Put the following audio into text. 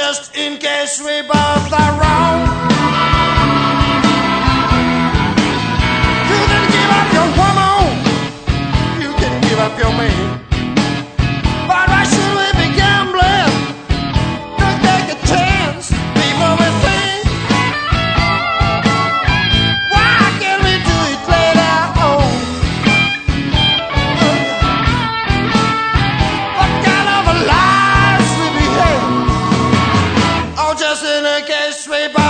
just in case we both are wrong. You can give up your woman, you can give up your man. But why should we be gambling? Don't take a chance, people will think. Why can't we do it later on? What kind of a lives we behave? Oh, just in a case we